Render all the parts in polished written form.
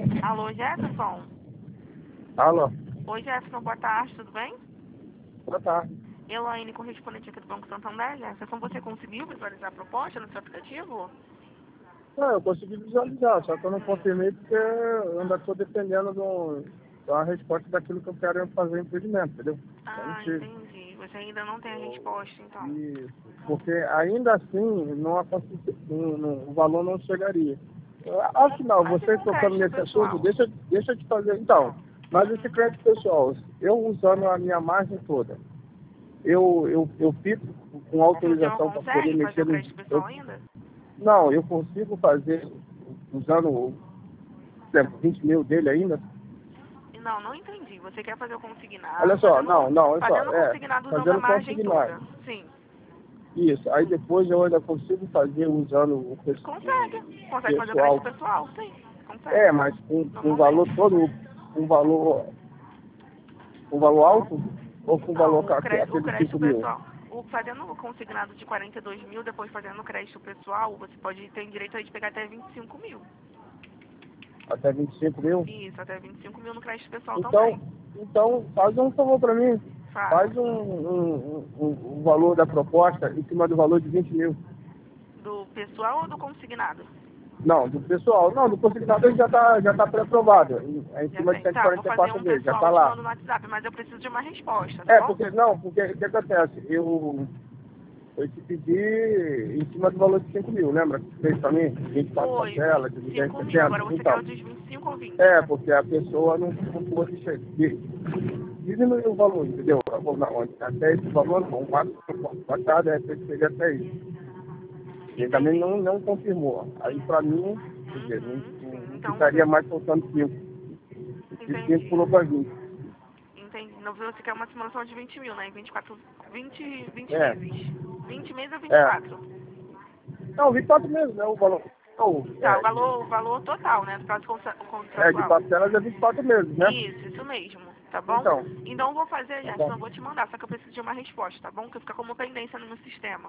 Alô, Jefferson? Alô, Oi, Jefferson, boa tarde, tudo bem? boa tarde. Elaine, correspondente aqui do Banco Santander. Jefferson, você conseguiu visualizar a proposta no seu aplicativo? Não, eu consegui visualizar, só que eu não confirmei porque eu ainda estou dependendo da resposta daquilo que eu quero fazer em empreendimento, entendeu? Eu não Ah, tive. entendi. Você ainda não tem a resposta, então. Isso. Porque ainda assim o valor não chegaria. Afinal, Mas e você com tocando crédito nesse assunto, pessoal? deixa eu te fazer. Então, mas esse crédito pessoal, eu usando a minha margem toda, eu fico com Você não autorização para poder consegue fazer mexer o no. crédito pessoal ainda? Não, eu consigo fazer usando, por exemplo, 20 mil dele ainda. Não, não entendi. Você quer fazer o Olha consignado, só, não, olha só, fazendo o consignado usando a fazendo margem consignado. toda. Sim. Isso, aí depois eu ainda consigo fazer usando o Consegue. Consegue fazer o pessoal. crédito pessoal? Sim. É, Consegue. mas com um valor Normalmente. todo, um valor, um valor alto, ou com um valor Não, o aquele crédito 5 mil? pessoal, fazendo o consignado de 42 mil, depois fazendo o crédito pessoal, você pode ter direito aí de pegar até 25 mil. Até 25 mil? Isso, até 25 mil no crédito pessoal Então, também. então faz um favor para mim. Faço. Faz um valor da proposta em cima do valor de 20 mil. Do pessoal ou do consignado? Não, do pessoal. Não, do consignado ele já tá pré-aprovado. É em Já cima de tem. Tá, vou fazer 144 um vezes, já pessoal tá e te lá. mando no WhatsApp, mas eu preciso de uma resposta, tá É, bom? porque o que acontece? Eu te pedi em cima do valor de 5 mil, lembra? Que fez pra mim? 24 Foi parcelas, de 5 mil, 270. agora você quer Então, o dos 25 ou 20? porque a pessoa não pôde diminuir o valor, entendeu? Até esse valor, não, passado, que seria até isso. Ele também Entendi. não confirmou. Aí pra mim, quer dizer, Uhum, sim. não Então ficaria você. mais faltando 5. De 5 Entendi. pulou pra 20. Entendi. Não, você quer uma simulação de 20 mil, né? Em 24, 20 É, meses. 20 meses ou é. 24? Não, 24 mesmo, né? O valor. Não, Tá, o valor total, né? Do prazo de contratual. parcelas é 24 meses, né? Isso mesmo, tá bom? Então, Então eu vou fazer, tá Jefferson, bom. eu vou te mandar, só que eu preciso de uma resposta, tá bom? Que fica como pendência no meu sistema.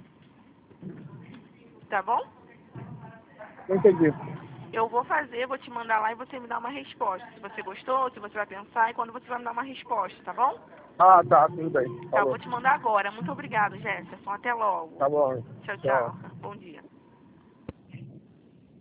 Tá bom? Não entendi. Eu vou fazer, vou te mandar lá e você me dá uma resposta. Se você gostou, se você vai pensar e quando você vai me dar uma resposta, tá bom? Ah, tá, tudo bem. Tá, eu Falou. vou te mandar agora. Muito obrigado, Jefferson. Até logo. Tá bom. Tchau, Tchau. tchau. Bom dia.